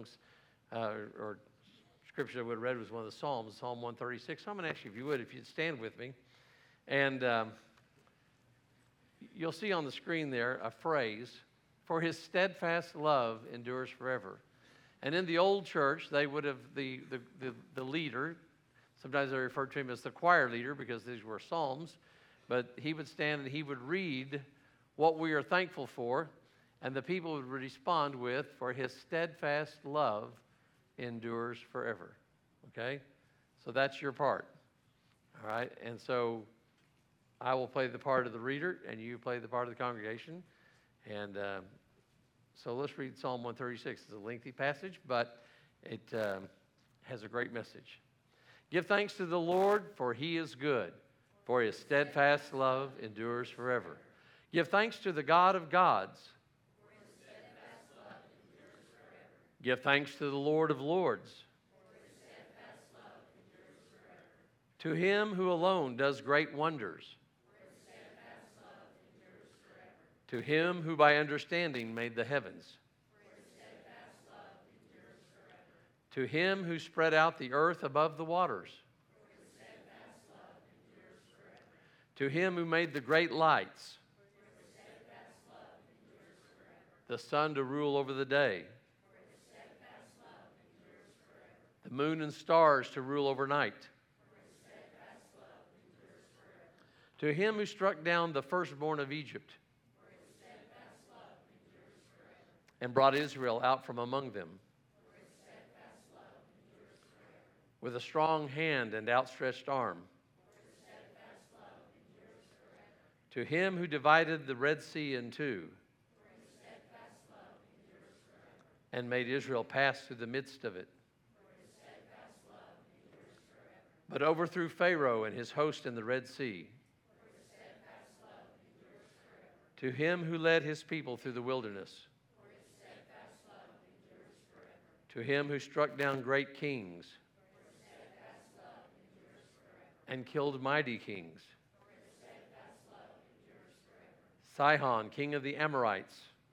songs or scripture I would have read was one of the Psalms, Psalm 136. So I'm going to ask you if you'd stand with me. And you'll see on the screen there a phrase, "For his steadfast love endures forever." And in the old church, they would have, the leader, sometimes they referred to him as the choir leader because these were psalms, but he would stand and he would read what we are thankful for, and the people would respond with, "For his steadfast love endures forever." Okay? So that's your part. All right? And so I will play the part of the reader, and you play the part of the congregation. And so let's read Psalm 136. It's a lengthy passage, but it has a great message. "Give thanks to the Lord, for he is good, for his steadfast love endures forever. Give thanks to the God of gods, for his steadfast love endures forever. Give thanks to the Lord of lords, for his steadfast love endures forever. To him who alone does great wonders, for his steadfast love endures forever. To him who by understanding made the heavens, for his steadfast love endures forever. To him who spread out the earth above the waters, for his steadfast love endures forever. To him who made the great lights, the sun to rule over the day, for his steadfast love endures forever. The moon and stars to rule over night, for his steadfast love endures forever. To him who struck down the firstborn of Egypt, for his steadfast love endures forever. And brought Israel out from among them, for his steadfast love endures forever. With a strong hand and outstretched arm, for his steadfast love endures forever. To him who divided the Red Sea in two, and made Israel pass through the midst of it. For his steadfast love endures forever. But overthrew Pharaoh and his host in the Red Sea. For his steadfast love endures forever. To him who led his people through the wilderness. For his steadfast love endures forever. To him who struck down great kings. For his steadfast love endures forever. And killed mighty kings. For his steadfast love endures forever. Sihon, king of the Amorites.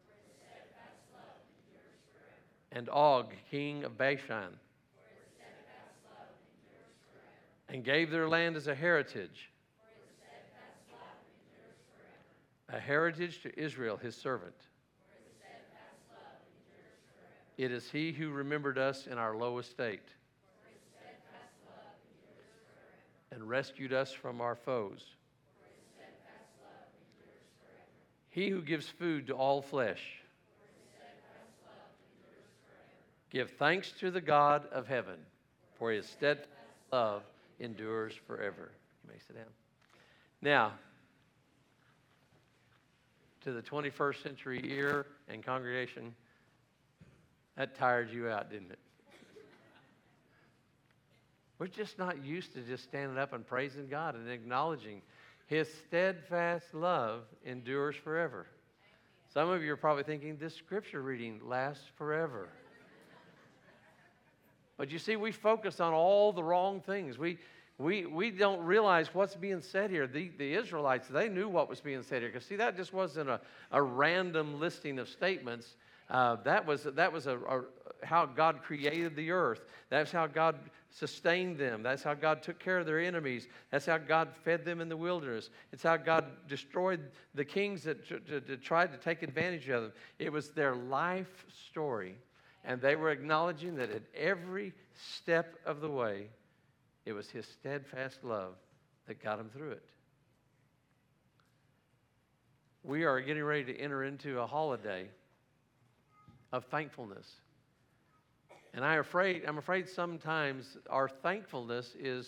And Og, king of Bashan, for his steadfast love endures forever. And gave their land as a heritage, for his steadfast love endures forever. A heritage to Israel, his servant, for his steadfast love endures forever. It is he who remembered us in our low estate, for his steadfast love endures forever. And rescued us from our foes, for his steadfast love endures forever. He who gives food to all flesh, give thanks to the God of heaven, for his steadfast love endures forever. You may sit down. Now, to the 21st century ear and congregation, that tired you out, didn't it? We're just not used to just standing up and praising God and acknowledging his steadfast love endures forever. Some of you are probably thinking this scripture reading lasts forever. But you see, we focus on all the wrong things. We don't realize what's being said here. The Israelites, they knew what was being said here. Because see, that just wasn't a random listing of statements. That was how God created the earth. That's how God sustained them. That's how God took care of their enemies. That's how God fed them in the wilderness. It's how God destroyed the kings that tried to take advantage of them. It was their life story. And they were acknowledging that at every step of the way, it was his steadfast love that got them through it. We are getting ready to enter into a holiday of thankfulness. And I'm afraid sometimes our thankfulness is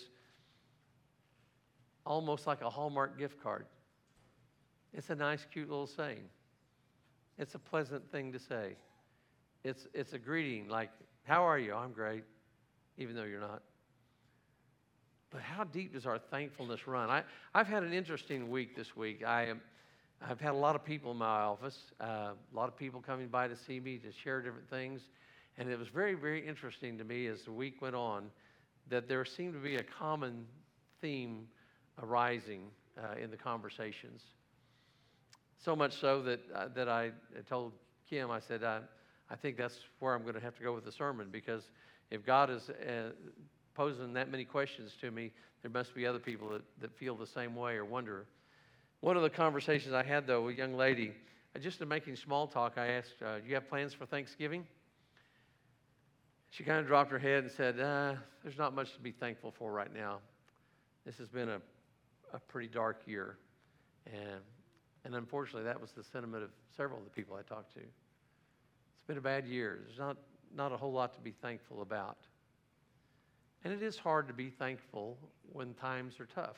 almost like a Hallmark gift card. It's a nice, cute little saying. It's a pleasant thing to say. It's a greeting like, how are you? I'm great, even though you're not. But how deep does our thankfulness run? I've had an interesting week this week. I've had a lot of people in my office, a lot of people coming by to see me, to share different things. And it was very, very interesting to me as the week went on that there seemed to be a common theme arising in the conversations. So much so that I told Kim, I said, I think that's where I'm going to have to go with the sermon, because if God is posing that many questions to me, there must be other people that feel the same way or wonder. One of the conversations I had, though, with a young lady, just in making small talk, I asked, do you have plans for Thanksgiving? She kind of dropped her head and said, there's not much to be thankful for right now. This has been a pretty dark year. And unfortunately, that was the sentiment of several of the people I talked to. It's been a bad year. There's not a whole lot to be thankful about. And it is hard to be thankful when times are tough.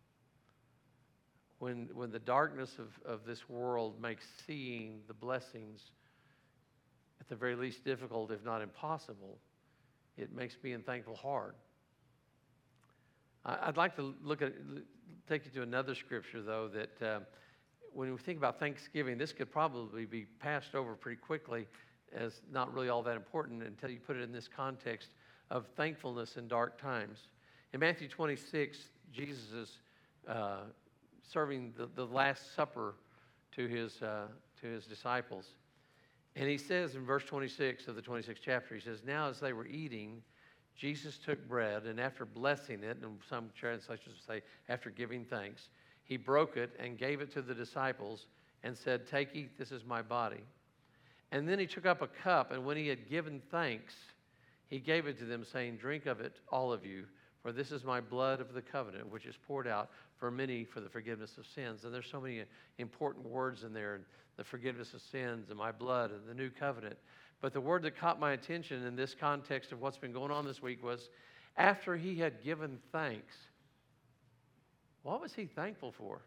When the darkness of this world makes seeing the blessings at the very least difficult, if not impossible, it makes being thankful hard. I'd like to take you to another scripture, though, that when we think about Thanksgiving, this could probably be passed over pretty quickly as not really all that important until you put it in this context of thankfulness in dark times. In Matthew 26, Jesus is serving the Last Supper to his disciples. And he says in verse 26 of the 26th chapter, he says, now as they were eating, Jesus took bread, and after blessing it, and some translations say after giving thanks, he broke it and gave it to the disciples and said, take, eat, this is my body. And then he took up a cup, and when he had given thanks, he gave it to them, saying, drink of it, all of you, for this is my blood of the covenant, which is poured out for many for the forgiveness of sins. And there's so many important words in there, the forgiveness of sins and my blood and the new covenant. But the word that caught my attention in this context of what's been going on this week was after he had given thanks. What was he thankful for?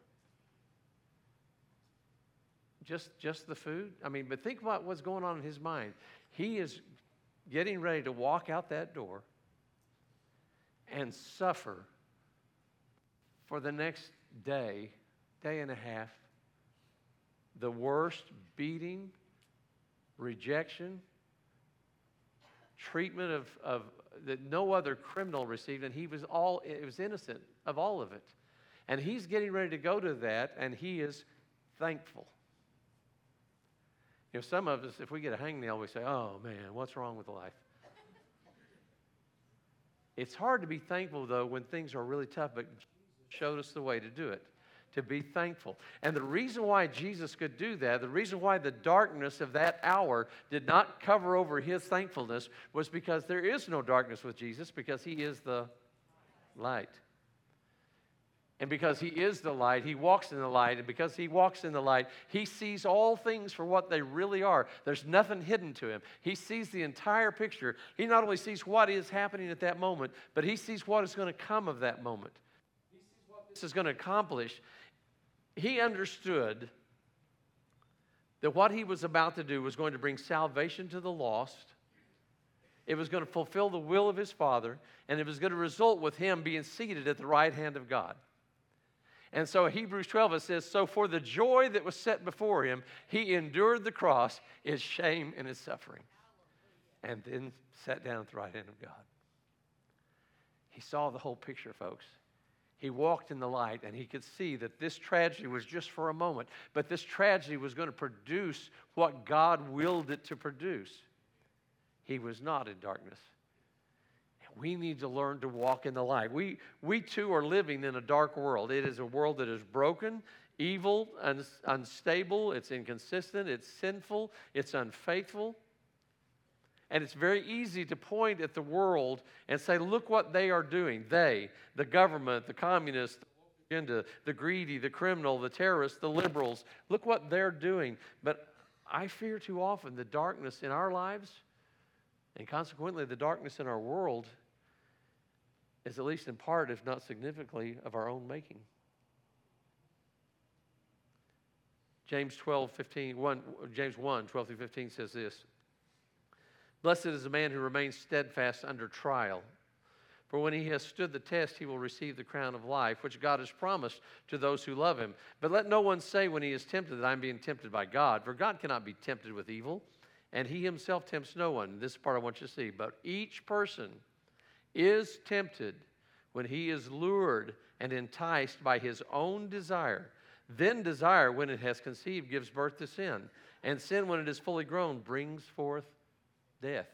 Just the food? I mean, but think about what's going on in his mind. He is getting ready to walk out that door and suffer for the next day and a half, the worst beating, rejection, treatment of that no other criminal received, and it was innocent of all of it. And he's getting ready to go to that, and he is thankful. You know, some of us, if we get a hangnail, we say, oh man, what's wrong with life? It's hard to be thankful, though, when things are really tough, but Jesus showed us the way to do it, to be thankful. And the reason why Jesus could do that, the reason why the darkness of that hour did not cover over his thankfulness was because there is no darkness with Jesus, because he is the light. And because he is the light, he walks in the light. And because he walks in the light, he sees all things for what they really are. There's nothing hidden to him. He sees the entire picture. He not only sees what is happening at that moment, but he sees what is going to come of that moment. He sees what this is going to accomplish. He understood that what he was about to do was going to bring salvation to the lost. It was going to fulfill the will of his Father, and it was going to result with him being seated at the right hand of God. And so Hebrews 12, it says, so for the joy that was set before him, he endured the cross, his shame, and his suffering, and then sat down at the right hand of God. He saw the whole picture, folks. He walked in the light, and he could see that this tragedy was just for a moment, but this tragedy was going to produce what God willed it to produce. He was not in darkness. We need to learn to walk in the light. We too are living in a dark world. It is a world that is broken, evil, unstable, it's inconsistent, it's sinful, it's unfaithful. And it's very easy to point at the world and say, look what they are doing. They, the government, the communists, the agenda, the greedy, the criminal, the terrorists, the liberals, look what they're doing. But I fear too often the darkness in our lives, and consequently the darkness in our world, is at least in part, if not significantly, of our own making. James 1, 12 through 15 says this, blessed is the man who remains steadfast under trial. For when he has stood the test, he will receive the crown of life, which God has promised to those who love him. But let no one say when he is tempted that I'm being tempted by God, for God cannot be tempted with evil, and he himself tempts no one. This part I want you to see. But each person is tempted when he is lured and enticed by his own desire. Then desire, when it has conceived, gives birth to sin. And sin, when it is fully grown, brings forth death.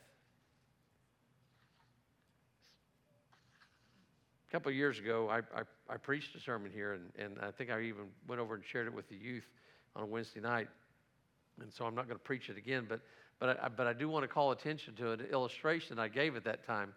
A couple of years ago, I preached a sermon here, and I think I even went over and shared it with the youth on a Wednesday night. And so I'm not going to preach it again, but I do want to call attention to an illustration I gave at that time.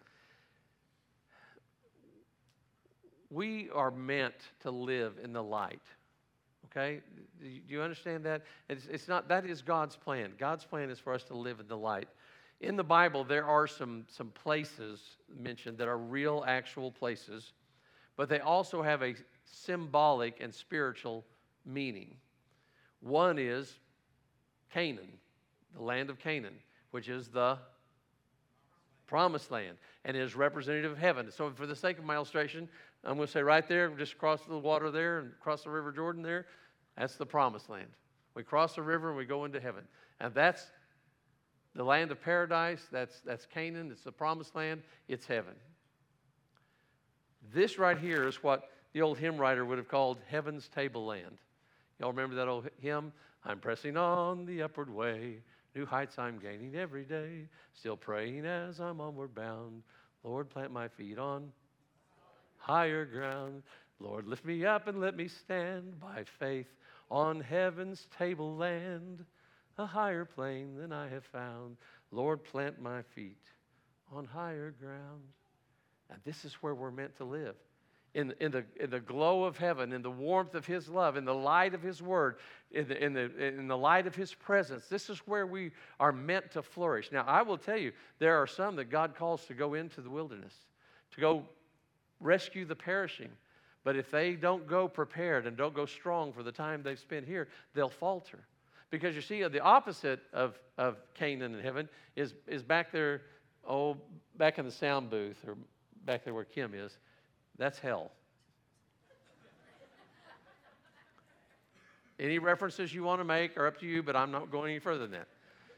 We are meant to live in the light. Okay? Do you understand that? It's not, that is God's plan. God's plan is for us to live in the light. In the Bible, there are some places mentioned that are real, actual places, but they also have a symbolic and spiritual meaning. One is Canaan, the land of Canaan, which is the promised land and is representative of heaven. So for the sake of my illustration, I'm going to say right there, just across the water there and across the River Jordan there, that's the promised land. We cross the river and we go into heaven. And that's the land of paradise. That's Canaan. It's the promised land. It's heaven. This right here is what the old hymn writer would have called heaven's tableland. Y'all remember that old hymn? I'm pressing on the upward way. New heights I'm gaining every day. Still praying as I'm onward bound. Lord, plant my feet on higher ground. Lord, lift me up and let me stand by faith on heaven's tableland, a higher plane than I have found. Lord, plant my feet on higher ground. And this is where we're meant to live. In the glow of heaven, in the warmth of His love, in the light of His word, in the light of His presence. This is where we are meant to flourish. Now, I will tell you, there are some that God calls to go into the wilderness, to go rescue the perishing. But if they don't go prepared and don't go strong for the time they've spent here, they'll falter. Because you see, the opposite of Canaan in heaven is back there, back in the sound booth, or back there where Kim is. That's hell. Any references you want to make are up to you, but I'm not going any further than that.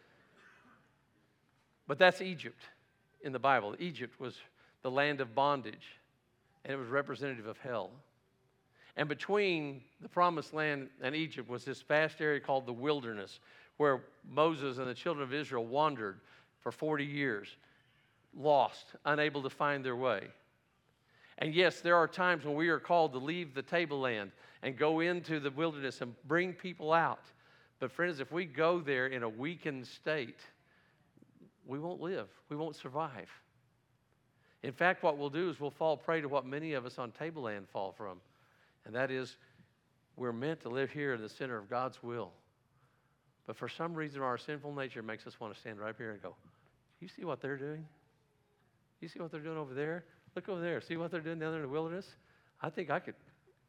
But that's Egypt in the Bible. Egypt was the land of bondage, and it was representative of hell. And between the promised land and Egypt was this vast area called the wilderness, where Moses and the children of Israel wandered for 40 years, lost, unable to find their way. And yes, there are times when we are called to leave the tableland and go into the wilderness and bring people out. But friends, if we go there in a weakened state, we won't live. We won't survive. In fact, what we'll do is we'll fall prey to what many of us on tableland fall from. And that is, we're meant to live here in the center of God's will. But for some reason, our sinful nature makes us want to stand right here and go, you see what they're doing? You see what they're doing over there? Look over there. See what they're doing down there in the wilderness? I think I could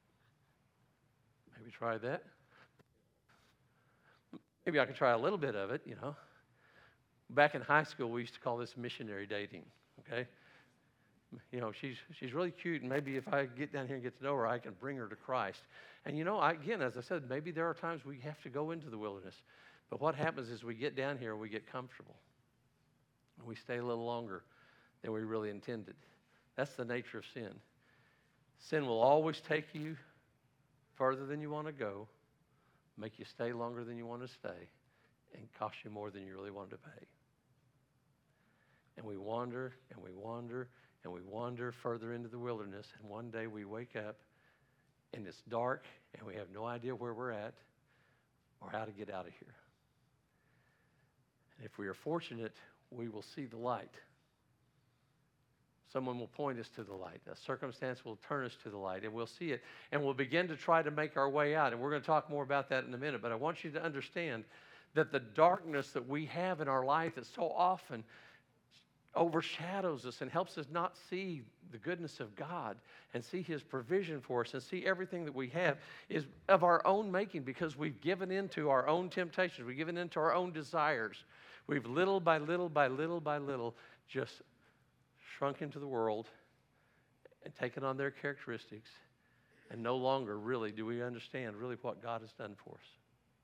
maybe try that. Maybe I could try a little bit of it, you know. Back in high school, we used to call this missionary dating, okay? You know, she's really cute, and maybe if I get down here and get to know her, I can bring her to Christ. And, you know, again, as I said, maybe there are times we have to go into the wilderness. But what happens is we get down here and we get comfortable. And we stay a little longer than we really intended. That's the nature of sin. Sin will always take you further than you want to go, make you stay longer than you want to stay, and cost you more than you really wanted to pay. And we wander, and we wander, and we wander further into the wilderness, and one day we wake up, and it's dark, and we have no idea where we're at or how to get out of here. And if we are fortunate, we will see the light. Someone will point us to the light. A circumstance will turn us to the light, and we'll see it, and we'll begin to try to make our way out. And we're going to talk more about that in a minute, but I want you to understand that the darkness that we have in our life that so often overshadows us and helps us not see the goodness of God and see His provision for us and see everything that we have is of our own making, because we've given into our own temptations. We've given into our own desires. We've little by little by little by little just shrunk into the world and taken on their characteristics, and no longer really do we understand really what God has done for us.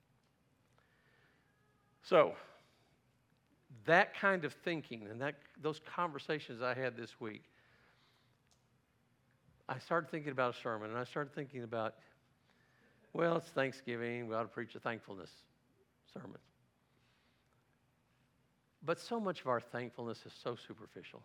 So, that kind of thinking and those conversations I had this week, I started thinking about a sermon, and I started thinking about, well, it's Thanksgiving, we ought to preach a thankfulness sermon. But so much of our thankfulness is so superficial.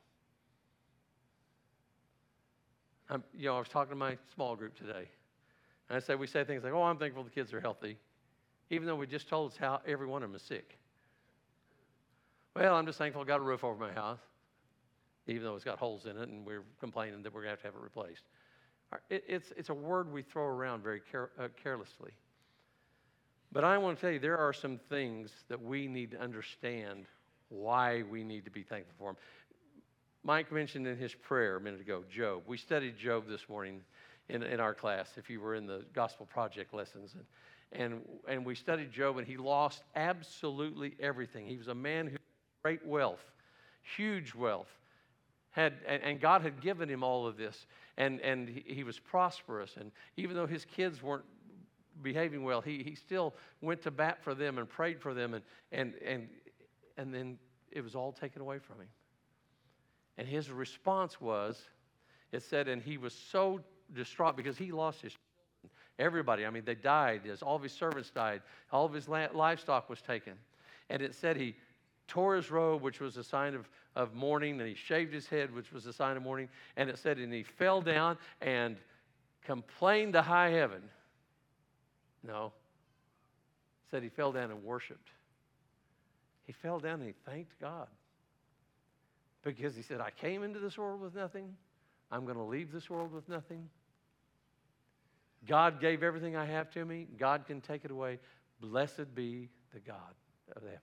I was talking to my small group today. And we say things like, oh, I'm thankful the kids are healthy, even though we just told us how every one of them is sick. Well, I'm just thankful I got a roof over my house, even though it's got holes in it, and we're complaining that we're going to have it replaced. It's a word we throw around very carelessly. But I want to tell you, there are some things that we need to understand why we need to be thankful for them. Mike mentioned in his prayer a minute ago, Job. We studied Job this morning in our class, if you were in the Gospel Project lessons. And we studied Job, and he lost absolutely everything. He was a man who had great wealth, huge wealth. And God had given him all of this, and he was prosperous. And even though his kids weren't behaving well, he still went to bat for them and prayed for them, and then it was all taken away from him. And his response was, it said, and he was so distraught because he lost his children. Everybody, they died. All of his servants died. All of his livestock was taken. And it said he tore his robe, which was a sign of mourning, and he shaved his head, which was a sign of mourning. And it said, and he fell down and complained to high heaven. No. It said he fell down and worshiped. He fell down and he thanked God. Because he said, I came into this world with nothing. I'm going to leave this world with nothing. God gave everything I have to me. God can take it away. Blessed be the God of heaven.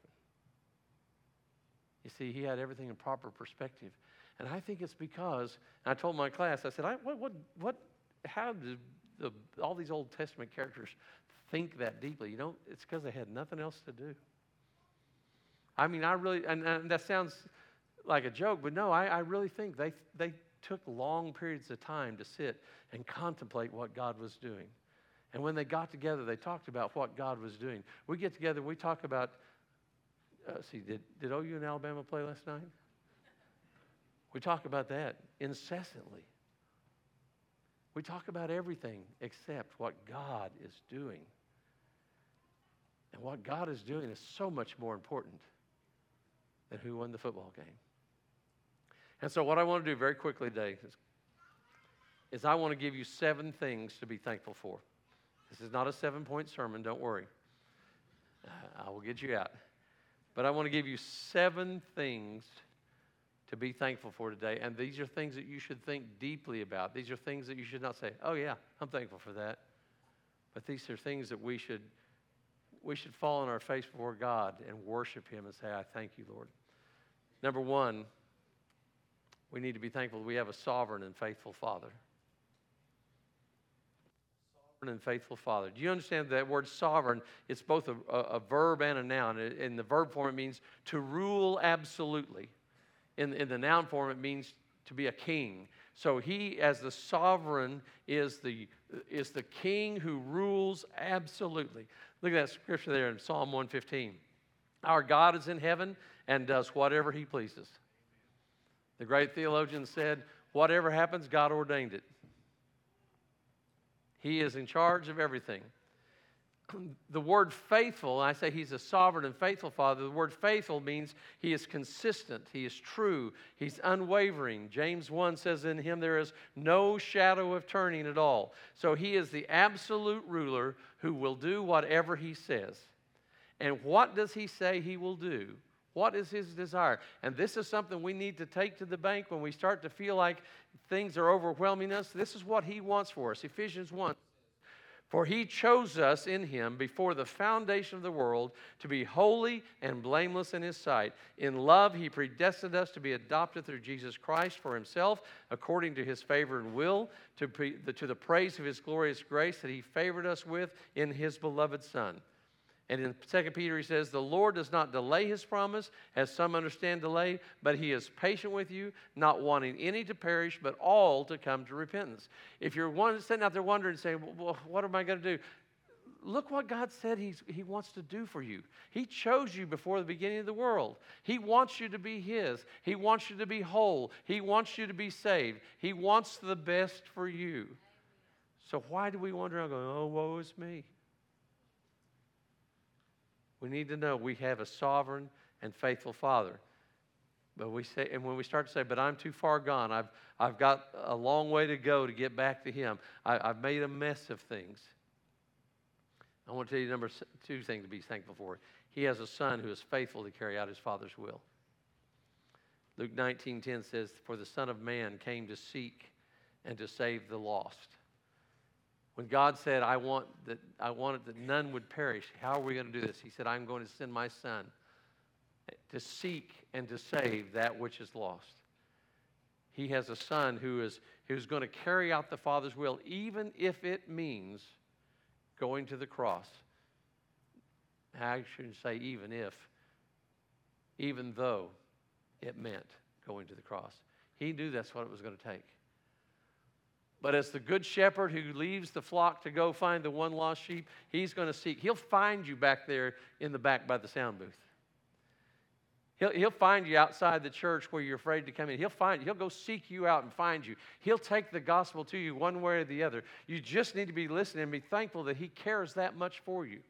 You see, he had everything in proper perspective. And I think it's because, and I told my class, I said, how did all these Old Testament characters think that deeply? It's because they had nothing else to do. I really, and that sounds like a joke, but no, I really think they took long periods of time to sit and contemplate what God was doing. And when they got together, they talked about what God was doing. We get together, we talk about, did OU and Alabama play last night? We talk about that incessantly. We talk about everything except what God is doing. And what God is doing is so much more important than who won the football game. And so what I want to do very quickly today is I want to give you 7 things to be thankful for. This is not a 7-point sermon, don't worry. I will get you out. But I want to give you 7 things to be thankful for today. And these are things that you should think deeply about. These are things that you should not say, oh yeah, I'm thankful for that. But these are things that we should fall on our face before God and worship him and say, I thank you, Lord. Number 1, we need to be thankful that we have a sovereign and faithful Father. Sovereign and faithful Father. Do you understand that word sovereign? It's both a verb and a noun. In the verb form, it means to rule absolutely. In the noun form, it means to be a king. So he, as the sovereign, is the king who rules absolutely. Look at that scripture there in Psalm 115. Our God is in heaven and does whatever he pleases. The great theologian said, whatever happens, God ordained it. He is in charge of everything. The word faithful, I say he's a sovereign and faithful Father. The word faithful means he is consistent, he is true, he's unwavering. James 1 says in him there is no shadow of turning at all. So he is the absolute ruler who will do whatever he says. And what does he say he will do? What is his desire? And this is something we need to take to the bank when we start to feel like things are overwhelming us. This is what he wants for us. Ephesians 1. For he chose us in him before the foundation of the world to be holy and blameless in his sight. In love, he predestined us to be adopted through Jesus Christ for himself, according to his favor and will, to the praise of his glorious grace that he favored us with in his beloved Son. And in 2 Peter, he says, the Lord does not delay his promise, as some understand delay, but he is patient with you, not wanting any to perish, but all to come to repentance. If you're sitting out there wondering, saying, well, what am I going to do? Look what God said he wants to do for you. He chose you before the beginning of the world. He wants you to be his. He wants you to be whole. He wants you to be saved. He wants the best for you. So why do we wander around going, oh, woe is me? We need to know we have a sovereign and faithful Father. But we say, and when we start to say, but I'm too far gone, I've got a long way to go to get back to Him. I've made a mess of things. I want to tell you number 2 thing to be thankful for. He has a Son who is faithful to carry out His Father's will. Luke 19:10 says, for the Son of Man came to seek and to save the lost. When God said, I wanted that none would perish, how are we going to do this? He said, I'm going to send my Son to seek and to save that which is lost. He has a Son who's going to carry out the Father's will, even if it means going to the cross. I shouldn't say even though it meant going to the cross. He knew that's what it was going to take. But as the good shepherd who leaves the flock to go find the one lost sheep, He's going to seek. He'll find you back there in the back by the sound booth. He'll find you outside the church where you're afraid to come in. He'll go seek you out and find you. He'll take the gospel to you one way or the other. You just need to be listening and be thankful that He cares that much for you.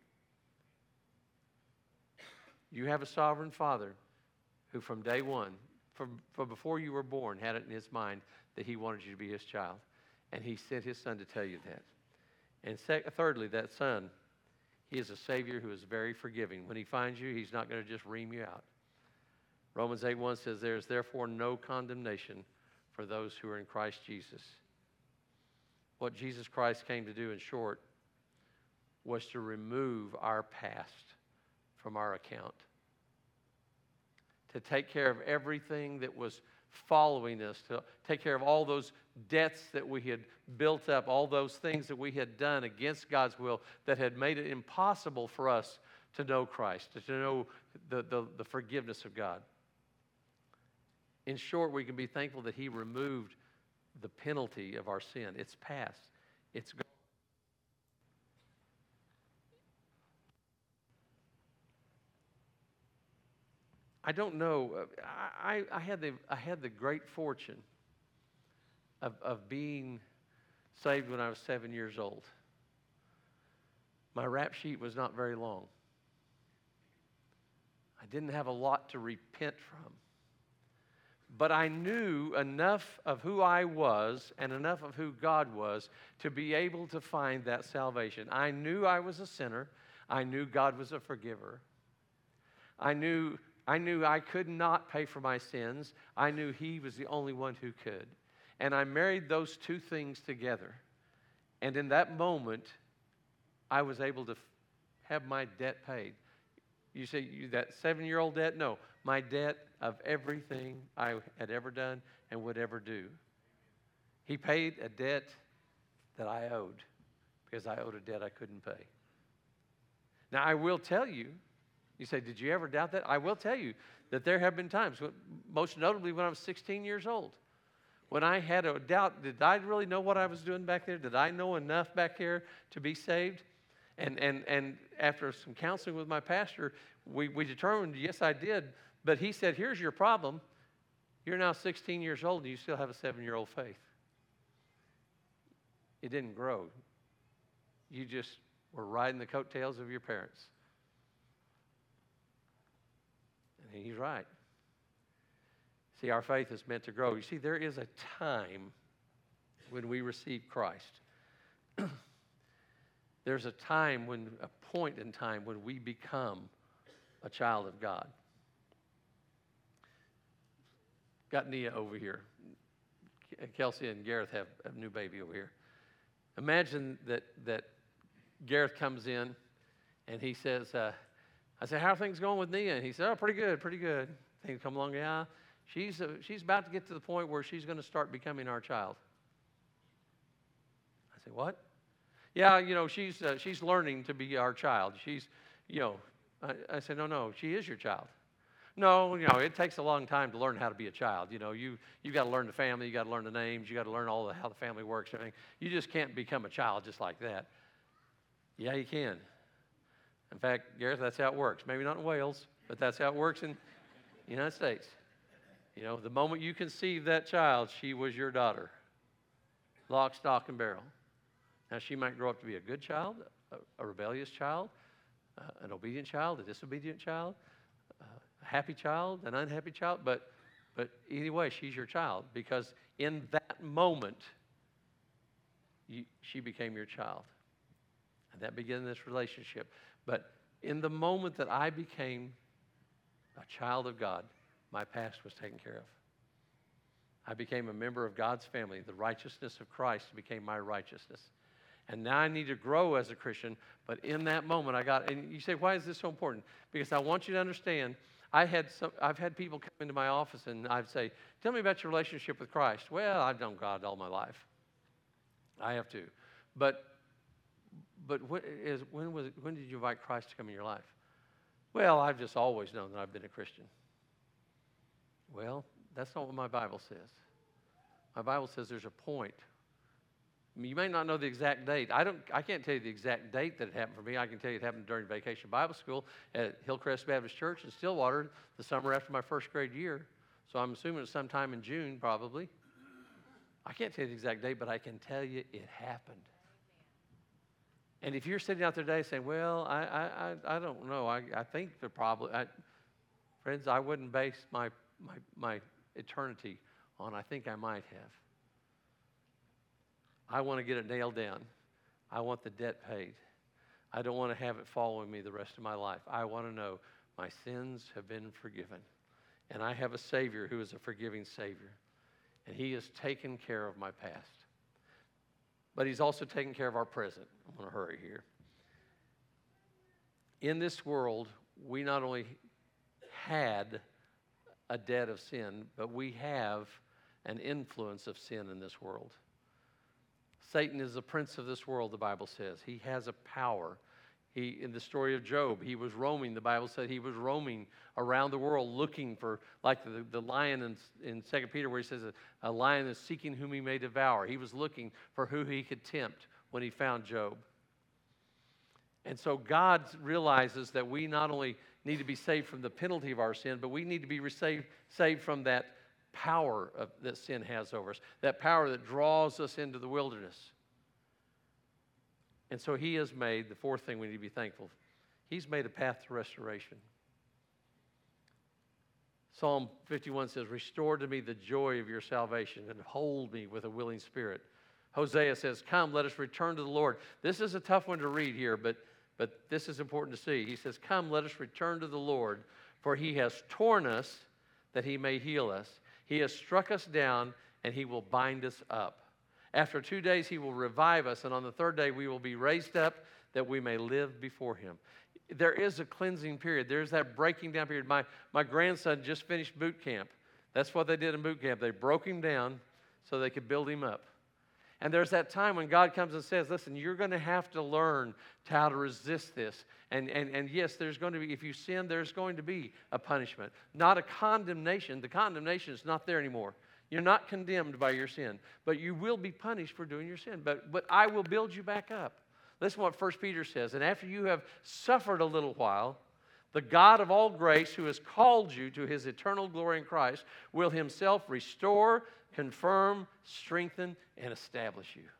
You have a sovereign Father who from day one, from before you were born, had it in His mind that He wanted you to be His child. And He sent His Son to tell you that. And thirdly, that Son, He is a Savior who is very forgiving. When He finds you, He's not going to just ream you out. Romans 8:1 says, there is therefore no condemnation for those who are in Christ Jesus. What Jesus Christ came to do, in short, was to remove our past from our account. To take care of everything that was following us, to take care of all those debts that we had built up, all those things that we had done against God's will that had made it impossible for us to know Christ, to know the forgiveness of God. In short, we can be thankful that He removed the penalty of our sin. It's past. It's gone. I don't know. I had the great fortune of being saved when I was 7 years old. My rap sheet was not very long. I didn't have a lot to repent from. But I knew enough of who I was and enough of who God was to be able to find that salvation. I knew I was a sinner. I knew God was a forgiver. I knew I could not pay for my sins. I knew He was the only one who could. And I married those two things together. And in that moment, I was able to have my debt paid. You say, that 7-year-old debt? No, my debt of everything I had ever done and would ever do. He paid a debt that I owed because I owed a debt I couldn't pay. Now, I will tell you, you say, did you ever doubt that? I will tell you that there have been times, most notably when I was 16 years old, when I had a doubt, did I really know what I was doing back there? Did I know enough back here to be saved? And after some counseling with my pastor, we determined, yes, I did. But he said, here's your problem. You're now 16 years old and you still have a 7-year-old faith. It didn't grow. You just were riding the coattails of your parents. And he's right. See, our faith is meant to grow. You see, there is a time when we receive Christ. There's a point in time when we become a child of God. Got Nia over here. Kelsey and Gareth have a new baby over here. Imagine that Gareth comes in and he says, I said, how are things going with Nia? And he said, oh, pretty good. Things come along, yeah. She's about to get to the point where she's going to start becoming our child. I said, what? Yeah, she's learning to be our child. I said, no, she is your child. No, it takes a long time to learn how to be a child. You got to learn the family, you got to learn the names, you got to learn how the family works. Everything. You just can't become a child just like that. Yeah, you can. In fact, Gareth, that's how it works. Maybe not in Wales, but that's how it works in the United States. The moment you conceived that child, she was your daughter. Lock, stock, and barrel. Now, she might grow up to be a good child, a rebellious child, an obedient child, a disobedient child, a happy child, an unhappy child, but anyway, she's your child because in that moment, she became your child. And that began this relationship. But in the moment that I became a child of God, my past was taken care of. I became a member of God's family. The righteousness of Christ became my righteousness. And now I need to grow as a Christian, but in that moment and you say, why is this so important? Because I want you to understand, I've had people come into my office and I'd say, tell me about your relationship with Christ. Well, I've known God all my life. I have too. But when did you invite Christ to come in your life? Well, I've just always known that I've been a Christian. Well, that's not what my Bible says. My Bible says there's a point. You may not know the exact date. I can't tell you the exact date that it happened for me. I can tell you it happened during Vacation Bible School at Hillcrest Baptist Church in Stillwater the summer after my first grade year. So I'm assuming it's sometime in June probably. I can't tell you the exact date, but I can tell you it happened. And if you're sitting out there today saying, well, I don't know. I think they're probably, friends, I wouldn't base my eternity on I think I might have. I want to get it nailed down. I want the debt paid. I don't want to have it following me the rest of my life. I want to know my sins have been forgiven. And I have a Savior who is a forgiving Savior. And He has taken care of my past. But He's also taken care of our present. I'm going to hurry here. In this world, we not only had a debt of sin, but we have an influence of sin in this world. Satan is the prince of this world, the Bible says. He has a power. In the story of Job, he was roaming. The Bible said he was roaming around the world looking for, like the lion in 2 Peter where he says a lion is seeking whom he may devour. He was looking for who he could tempt when he found Job. And so God realizes that we not only need to be saved from the penalty of our sin, but we need to be saved from that power that sin has over us, that power that draws us into the wilderness. And so He has made, the fourth thing we need to be thankful, He's made a path to restoration. Psalm 51 says, restore to me the joy of your salvation and hold me with a willing spirit. Hosea says, come, let us return to the Lord. This is a tough one to read here, but this is important to see. He says, come, let us return to the Lord, for He has torn us that He may heal us. He has struck us down, and He will bind us up. After 2 days, He will revive us, and on the third day, we will be raised up that we may live before Him. There is a cleansing period. There's that breaking down period. My grandson just finished boot camp. That's what they did in boot camp. They broke him down so they could build him up. And there's that time when God comes and says, listen, you're going to have to learn how to resist this. And yes, there's going to be, if you sin, there's going to be a punishment. Not a condemnation. The condemnation is not there anymore. You're not condemned by your sin. But you will be punished for doing your sin. But I will build you back up. Listen to what 1 Peter says. And after you have suffered a little while, the God of all grace, who has called you to His eternal glory in Christ, will Himself restore, confirm, strengthen, and establish you.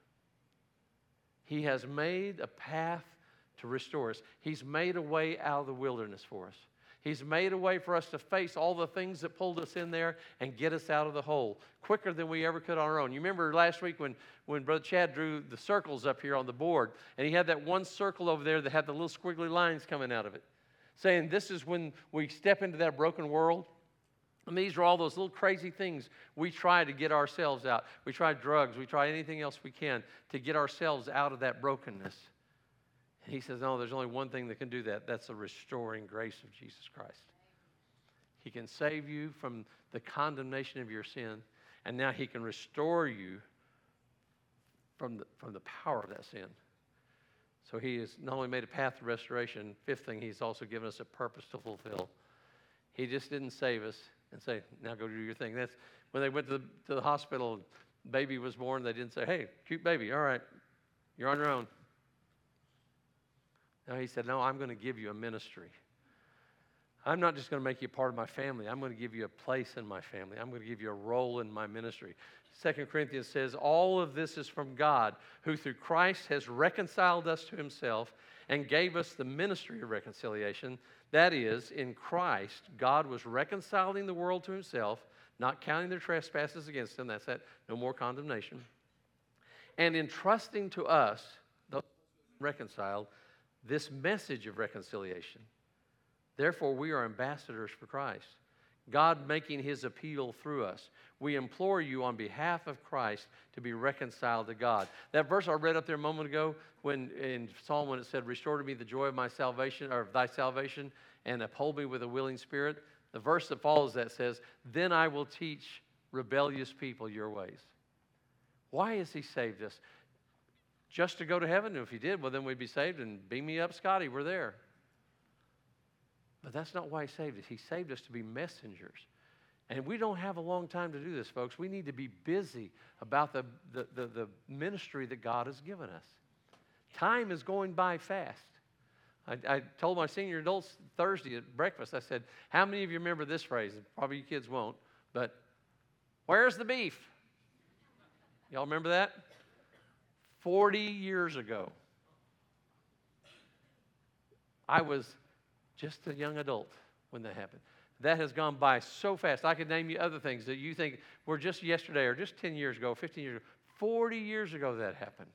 He has made a path to restore us. He's made a way out of the wilderness for us. He's made a way for us to face all the things that pulled us in there and get us out of the hole quicker than we ever could on our own. You remember last week when Brother Chad drew the circles up here on the board, and he had that one circle over there that had the little squiggly lines coming out of it, saying this is when we step into that broken world. And these are all those little crazy things we try to get ourselves out. We try drugs. We try anything else we can to get ourselves out of that brokenness. And He says, no, there's only one thing that can do that. That's the restoring grace of Jesus Christ. He can save you from the condemnation of your sin, and now He can restore you from the power of that sin. So He has not only made a path to restoration, fifth thing, He's also given us a purpose to fulfill. He just didn't save us and say, now go do your thing. That's when they went to the hospital, baby was born, they didn't say, hey, cute baby, all right, you're on your own. No, He said, no, I'm going to give you a ministry. I'm not just going to make you part of my family. I'm going to give you a place in my family. I'm going to give you a role in my ministry. 2 Corinthians says, all of this is from God, who through Christ has reconciled us to Himself and gave us the ministry of reconciliation. That is, in Christ, God was reconciling the world to himself, not counting their trespasses against them. That's that, no more condemnation. And entrusting to us, those reconciled, this message of reconciliation. Therefore, we are ambassadors for Christ, God making his appeal through us. We implore you on behalf of Christ to be reconciled to God. That verse I read up there a moment ago, when in Psalm, when it said, restore to me the joy of my salvation, or of thy salvation, and uphold me with a willing spirit. The verse that follows that says, then I will teach rebellious people your ways. Why has he saved us? Just to go to heaven? If he did, well, then we'd be saved, and beam me up, Scotty, we're there. But that's not why he saved us. He saved us to be messengers. And we don't have a long time to do this, folks. We need to be busy about the ministry that God has given us. Time is going by fast. I told my senior adults Thursday at breakfast, I said, how many of you remember this phrase? Probably you kids won't, but where's the beef? Y'all remember that? 40 years ago, I was just a young adult when that happened. That has gone by so fast. I could name you other things that you think were just yesterday or just 10 years ago, 15 years ago. 40 years ago that happened.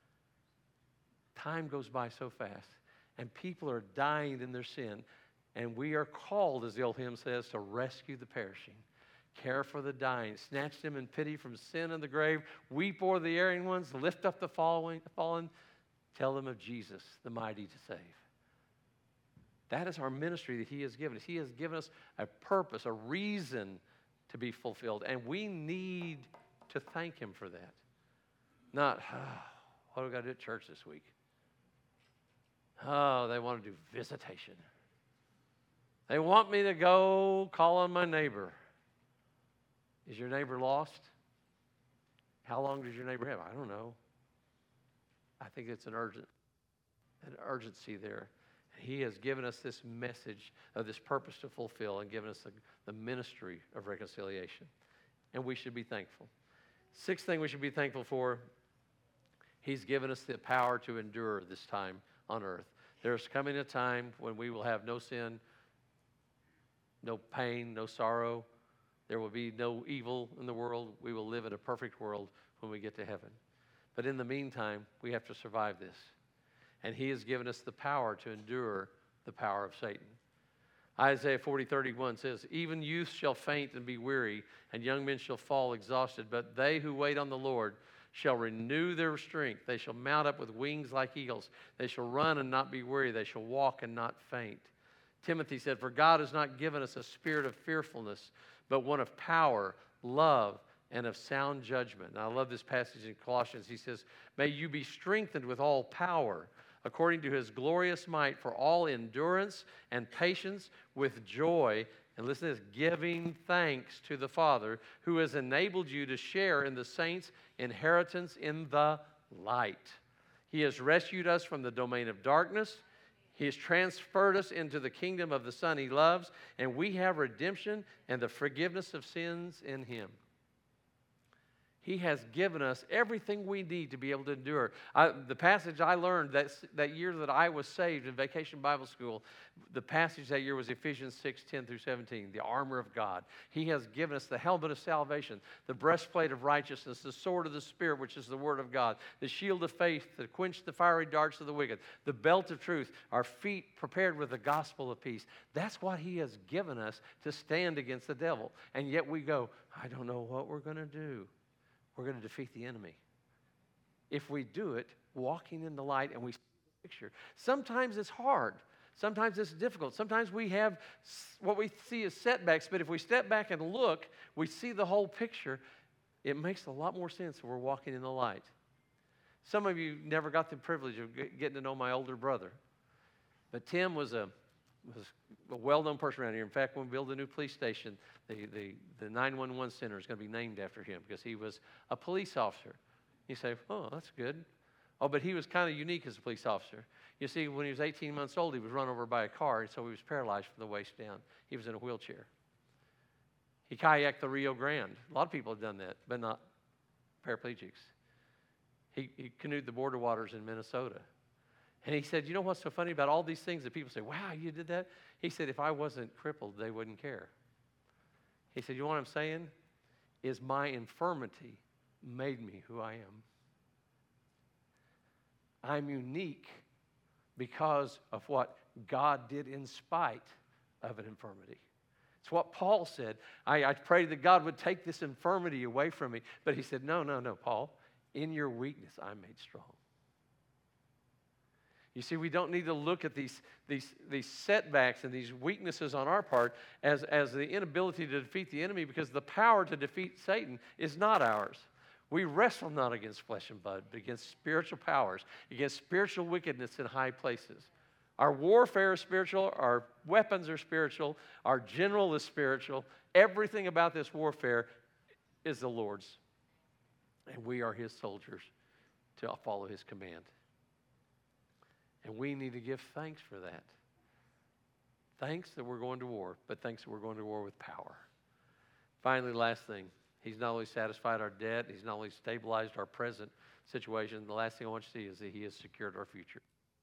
Time goes by so fast, and people are dying in their sin, and we are called, as the old hymn says, to rescue the perishing, care for the dying, snatch them in pity from sin and the grave, weep o'er the erring ones, lift up the fallen, tell them of Jesus, the mighty to save. That is our ministry that he has given us. He has given us a purpose, a reason to be fulfilled, and we need to thank him for that. Not, what do we got to do at church this week? Oh, they want to do visitation. They want me to go call on my neighbor. Is your neighbor lost? How long does your neighbor have? I don't know. I think it's an urgency there. He has given us this message of this purpose to fulfill and given us the ministry of reconciliation. And we should be thankful. Sixth thing we should be thankful for, he's given us the power to endure this time on earth. There's coming a time when we will have no sin, no pain, no sorrow. There will be no evil in the world. We will live in a perfect world when we get to heaven. But in the meantime, we have to survive this. And he has given us the power to endure the power of Satan. Isaiah 40:31 says, even youth shall faint and be weary, and young men shall fall exhausted. But they who wait on the Lord shall renew their strength. They shall mount up with wings like eagles. They shall run and not be weary. They shall walk and not faint. Timothy said, for God has not given us a spirit of fearfulness, but one of power, love, and of sound judgment. And I love this passage in Colossians. He says, may you be strengthened with all power, according to his glorious might, for all endurance and patience with joy. And listen to this, giving thanks to the Father, who has enabled you to share in the saints' inheritance in the light. He has rescued us from the domain of darkness. He has transferred us into the kingdom of the Son he loves, and we have redemption and the forgiveness of sins in him. He has given us everything we need to be able to endure. The passage I learned that year that I was saved in Vacation Bible School, the passage that year was Ephesians 6:10-17, the armor of God. He has given us the helmet of salvation, the breastplate of righteousness, the sword of the Spirit, which is the word of God, the shield of faith to quench the fiery darts of the wicked, the belt of truth, our feet prepared with the gospel of peace. That's what he has given us to stand against the devil. And yet we go, I don't know what we're going to do. We're going to defeat the enemy. If we do it, walking in the light, and we see the picture. Sometimes it's hard. Sometimes it's difficult. Sometimes we have what we see as setbacks, but if we step back and look, we see the whole picture. It makes a lot more sense when we're walking in the light. Some of you never got the privilege of getting to know my older brother. But Tim was a well-known person around here. In fact, when we build a new police station, the 911 center is going to be named after him because he was a police officer. You say, oh, that's good. Oh, but he was kind of unique as a police officer. You see, when he was 18 months old, he was run over by a car, and so he was paralyzed from the waist down. He was in a wheelchair. He kayaked the Rio Grande. A lot of people have done that, but not paraplegics. He canoed the border waters in Minnesota. And he said, you know what's so funny about all these things that people say, wow, you did that? He said, if I wasn't crippled, they wouldn't care. He said, you know what I'm saying? Is my infirmity made me who I am. I'm unique because of what God did in spite of an infirmity. It's what Paul said. I prayed that God would take this infirmity away from me. But he said, no, Paul. In your weakness, I'm made strong. You see, we don't need to look at these setbacks and these weaknesses on our part as the inability to defeat the enemy, because the power to defeat Satan is not ours. We wrestle not against flesh and blood, but against spiritual powers, against spiritual wickedness in high places. Our warfare is spiritual, our weapons are spiritual, our general is spiritual. Everything about this warfare is the Lord's. And we are his soldiers to follow his command. And we need to give thanks for that. Thanks that we're going to war, but thanks that we're going to war with power. Finally, last thing, he's not only satisfied our debt, he's not only stabilized our present situation. The last thing I want you to see is that he has secured our future.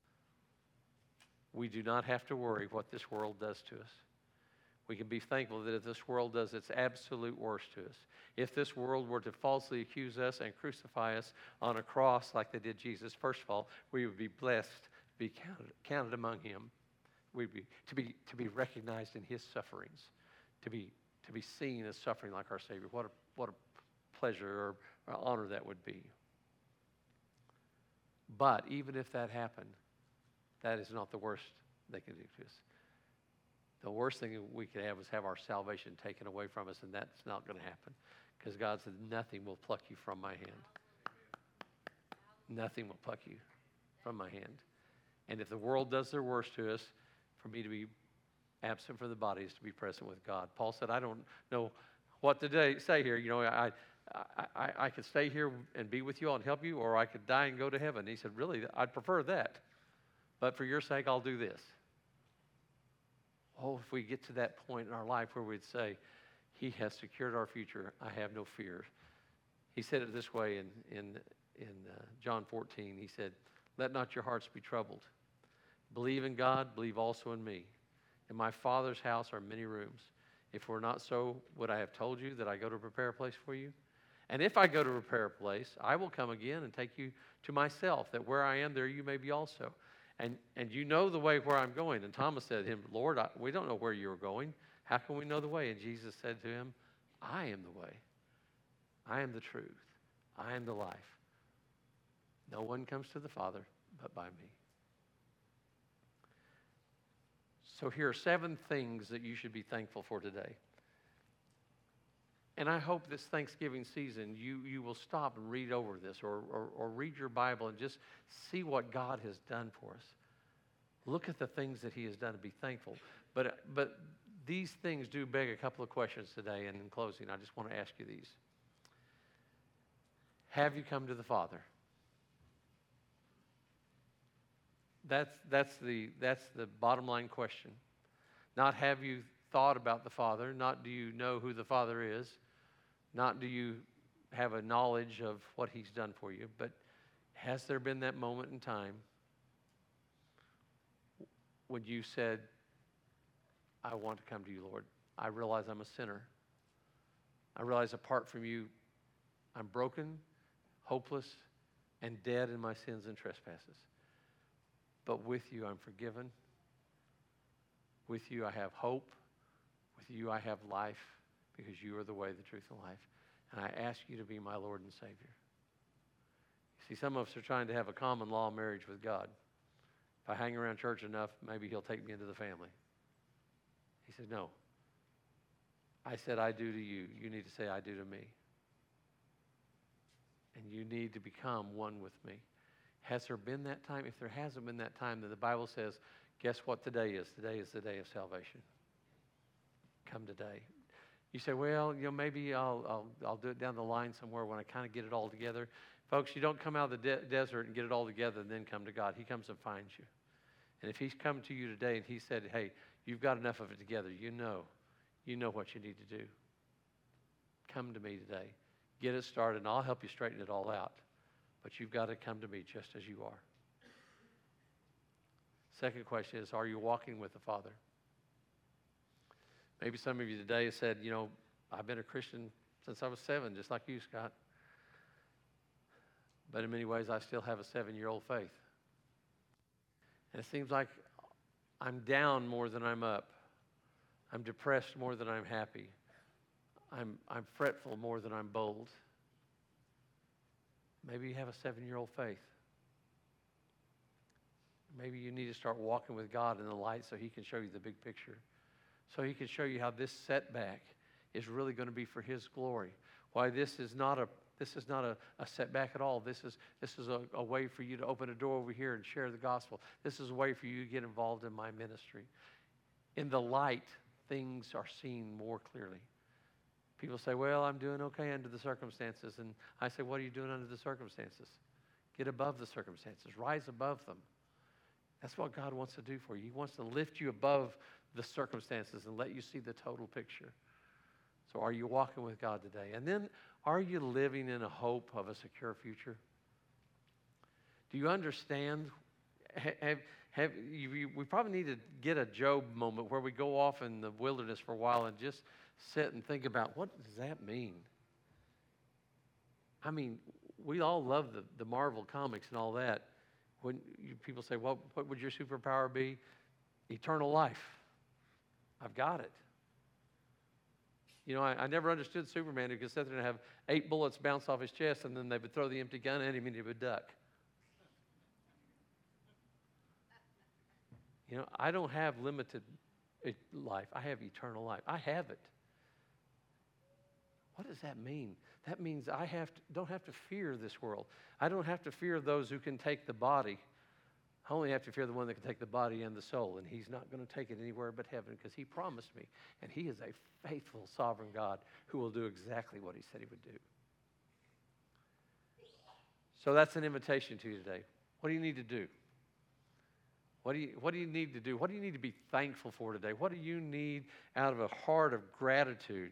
We do not have to worry what this world does to us. We can be thankful that if this world does its absolute worst to us, if this world were to falsely accuse us and crucify us on a cross like they did Jesus, first of all, we would be blessed to be counted among him. We'd be to be recognized in his sufferings, to be seen as suffering like our Savior. What a pleasure or honor that would be. But even if that happened, that is not the worst they can do to us. The worst thing we could have is have our salvation taken away from us, and that's not going to happen, because God said, nothing will pluck you from my hand. Nothing will pluck you from my hand. And if the world does their worst to us, for me to be absent from the body is to be present with God. Paul said, I don't know what to say here. You know, I could stay here and be with you all and help you, or I could die and go to heaven. He said, really, I'd prefer that. But for your sake, I'll do this. Oh, if we get to that point in our life where we'd say, he has secured our future, I have no fear. He said it this way in John 14. He said, let not your hearts be troubled. Believe in God, believe also in me. In my Father's house are many rooms. If we're not so, would I have told you that I go to prepare a place for you? And if I go to prepare a place, I will come again and take you to myself, that where I am, there you may be also. And you know the way where I'm going. And Thomas said to him, Lord, we don't know where you're going. How can we know the way? And Jesus said to him, I am the way. I am the truth. I am the life. No one comes to the Father but by me. So here are 7 things that you should be thankful for today. And I hope this Thanksgiving season you will stop and read over this, or read your Bible and just see what God has done for us. Look at the things that he has done and be thankful. But these things do beg a couple of questions today, and in closing, I just want to ask you these. Have you come to the Father? That's the bottom line question. Not have you thought about the Father, not do you know who the Father is, not do you have a knowledge of what he's done for you, but has there been that moment in time when you said, I want to come to you, Lord. I realize I'm a sinner. I realize apart from you, I'm broken, hopeless, and dead in my sins and trespasses. But with you, I'm forgiven. With you, I have hope. With you, I have life, because you are the way, the truth, and life. And I ask you to be my Lord and Savior. See, some of us are trying to have a common law marriage with God. If I hang around church enough, maybe he'll take me into the family. He said, no. I said, I do to you. You need to say, I do to me. And you need to become one with me. Has there been that time? If there hasn't been that time, then the Bible says, guess what today is? Today is the day of salvation. Come today. You say, well, maybe I'll do it down the line somewhere when I kind of get it all together. Folks, you don't come out of the desert and get it all together and then come to God. He comes and finds you. And if he's come to you today and he said, hey, you've got enough of it together, you know what you need to do. Come to me today. Get it started, and I'll help you straighten it all out. But you've got to come to me just as you are. Second question is, are you walking with the Father? Maybe some of you today have said, I've been a Christian since I was 7, just like you, Scott. But in many ways, I still have a 7-year-old faith. And it seems like I'm down more than I'm up. I'm depressed more than I'm happy. I'm fretful more than I'm bold. Maybe you have a 7-year-old faith. Maybe you need to start walking with God in the light so He can show you the big picture. So He can show you how this setback is really going to be for His glory. Why this is not a setback at all. This is a way for you to open a door over here and share the gospel. This is a way for you to get involved in my ministry. In the light, things are seen more clearly. People say, well, I'm doing okay under the circumstances. And I say, what are you doing under the circumstances? Get above the circumstances. Rise above them. That's what God wants to do for you. He wants to lift you above the circumstances and let you see the total picture. So are you walking with God today? And then, are you living in a hope of a secure future? Do you understand? We probably need to get a Job moment where we go off in the wilderness for a while and just sit and think about, what does that mean? I mean, we all love the Marvel comics and all that. When people say, well, what would your superpower be? Eternal life. I've got it. I never understood Superman who could sit there and have 8 bullets bounce off his chest, and then they would throw the empty gun at him and he would duck. I don't have limited life. I have eternal life. I have it. What does that mean? That means I don't have to fear this world. I don't have to fear those who can take the body. I only have to fear the one that can take the body and the soul, and He's not going to take it anywhere but heaven because He promised me. And He is a faithful, sovereign God who will do exactly what He said He would do. So that's an invitation to you today. What do you need to do? What do you need to do? What do you need to be thankful for today? What do you need out of a heart of gratitude?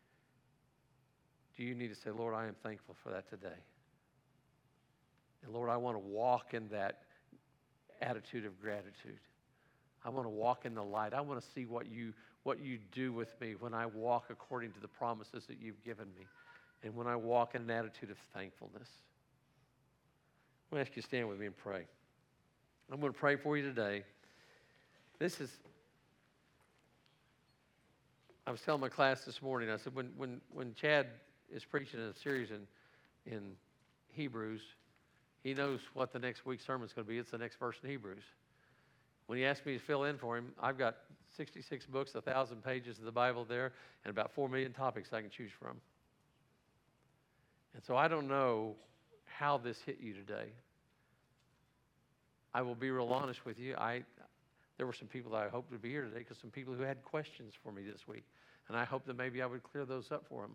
Do you need to say, Lord, I am thankful for that today? And Lord, I want to walk in that attitude of gratitude. I want to walk in the light. I want to see what you do with me when I walk according to the promises that you've given me, and when I walk in an attitude of thankfulness. I'm going to ask you to stand with me and pray. I'm going to pray for you today. I was telling my class this morning, I said, when Chad is preaching in a series in Hebrews, he knows what the next week's sermon is going to be. It's the next verse in Hebrews. When he asked me to fill in for him, I've got 66 books, 1,000 pages of the Bible there, and about 4 million topics I can choose from. And so I don't know how this hit you today. I will be real honest with you. There were some people that I hoped would be here today because some people who had questions for me this week. And I hope that maybe I would clear those up for them.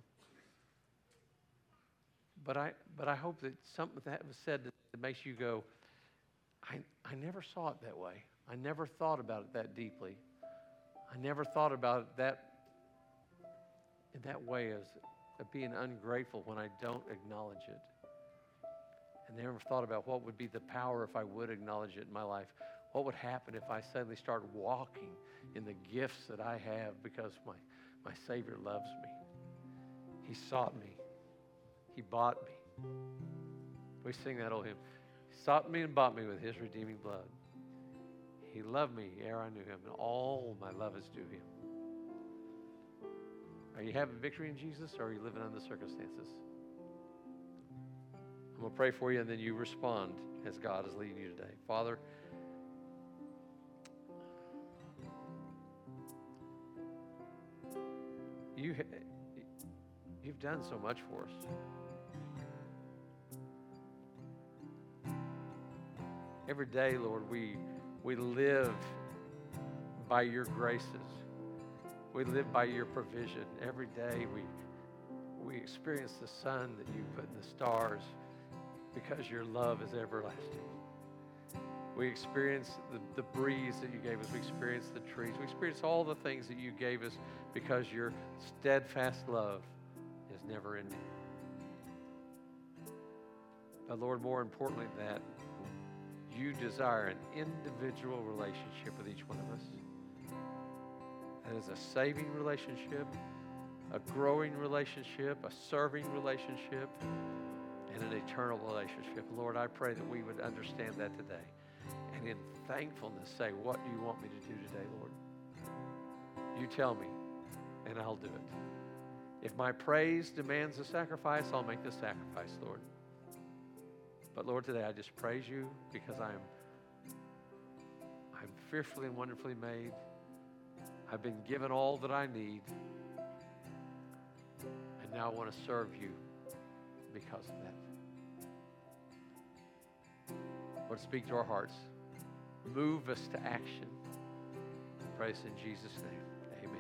But I hope that something that was said that makes you go, I never saw it that way. I never thought about it that deeply. I never thought about it in that way as being ungrateful when I don't acknowledge it. I never thought about what would be the power if I would acknowledge it in my life. What would happen if I suddenly started walking in the gifts that I have because my Savior loves me. He sought me. He bought me. We sing that old hymn. He sought me and bought me with His redeeming blood. He loved me ere I knew Him, and all my love is due Him. Are you having victory in Jesus, or are you living under the circumstances? I'm going to pray for you, and then you respond as God is leading you today. Father, you've done so much for us. Every day, Lord, we live by your graces. We live by your provision. Every day we experience the sun that you put in the stars because your love is everlasting. We experience the breeze that you gave us. We experience the trees. We experience all the things that you gave us because your steadfast love is never ending. But Lord, more importantly than that, You desire an individual relationship with each one of us. That is a saving relationship, a growing relationship, a serving relationship, and an eternal relationship. Lord, I pray that we would understand that today. And in thankfulness say, what do you want me to do today, Lord? You tell me, and I'll do it. If my praise demands a sacrifice, I'll make the sacrifice, Lord. But Lord, today I just praise you because I'm fearfully and wonderfully made. I've been given all that I need. And now I want to serve you because of that. Lord, speak to our hearts. Move us to action. Praise in Jesus' name.